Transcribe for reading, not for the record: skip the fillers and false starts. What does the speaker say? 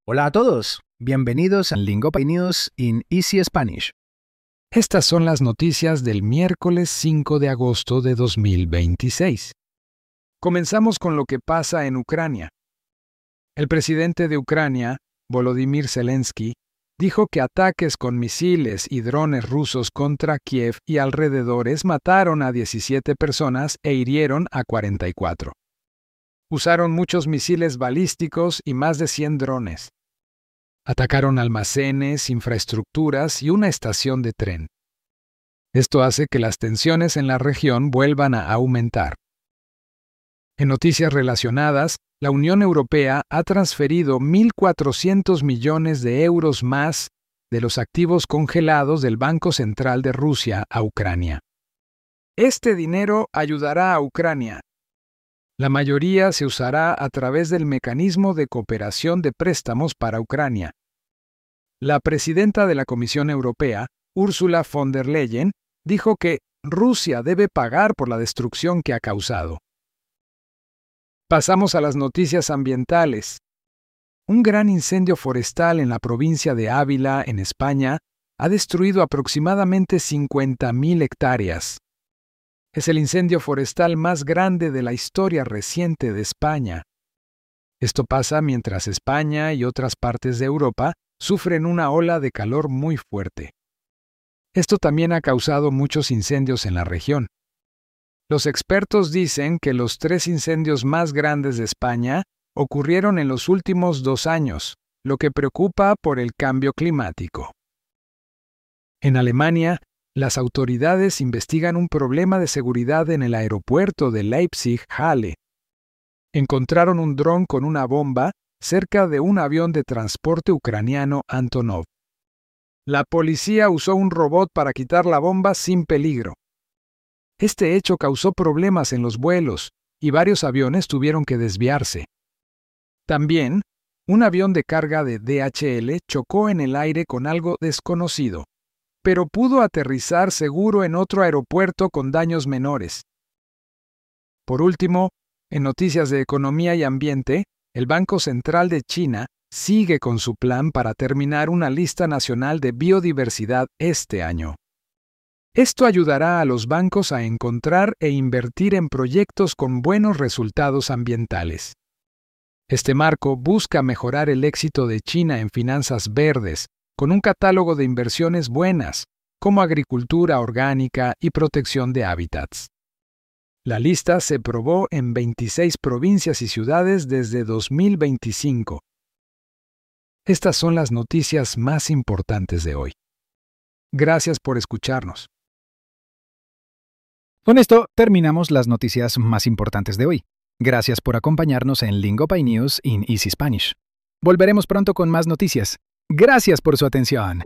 Hola a todos, bienvenidos a Lingopay News in Easy Spanish. Estas son las noticias del miércoles 5 de agosto de 2026. Comenzamos con lo que pasa en Ucrania. El presidente de Ucrania, Volodymyr Zelensky, dijo que ataques con misiles y drones rusos contra Kiev y alrededores mataron a 17 personas e hirieron a 44. Usaron muchos misiles balísticos y más de 100 drones. Atacaron almacenes, infraestructuras y una estación de tren. Esto hace que las tensiones en la región vuelvan a aumentar. En noticias relacionadas, la Unión Europea ha transferido 1.400 millones de euros más de los activos congelados del Banco Central de Rusia a Ucrania. Este dinero ayudará a Ucrania. La mayoría se usará a través del Mecanismo de Cooperación de Préstamos para Ucrania. La presidenta de la Comisión Europea, Ursula von der Leyen, dijo que Rusia debe pagar por la destrucción que ha causado. Pasamos a las noticias ambientales. Un gran incendio forestal en la provincia de Ávila, en España, ha destruido aproximadamente 50.000 hectáreas. Es el incendio forestal más grande de la historia reciente de España. Esto pasa mientras España y otras partes de Europa sufren una ola de calor muy fuerte. Esto también ha causado muchos incendios en la región. Los expertos dicen que los 3 incendios más grandes de España ocurrieron en los últimos 2 años, lo que preocupa por el cambio climático. En Alemania, las autoridades investigan un problema de seguridad en el aeropuerto de Leipzig-Halle. Encontraron un dron con una bomba cerca de un avión de transporte ucraniano Antonov. La policía usó un robot para quitar la bomba sin peligro. Este hecho causó problemas en los vuelos y varios aviones tuvieron que desviarse. También, un avión de carga de DHL chocó en el aire con algo desconocido, pero pudo aterrizar seguro en otro aeropuerto con daños menores. Por último, en noticias de economía y ambiente, el Banco Central de China sigue con su plan para terminar una lista nacional de biodiversidad este año. Esto ayudará a los bancos a encontrar e invertir en proyectos con buenos resultados ambientales. Este marco busca mejorar el éxito de China en finanzas verdes, con un catálogo de inversiones buenas, como agricultura orgánica y protección de hábitats. La lista se probó en 26 provincias y ciudades desde 2025. Estas son las noticias más importantes de hoy. Gracias por escucharnos. Con esto terminamos las noticias más importantes de hoy. Gracias por acompañarnos en Lingopay News in Easy Spanish. Volveremos pronto con más noticias. Gracias por su atención.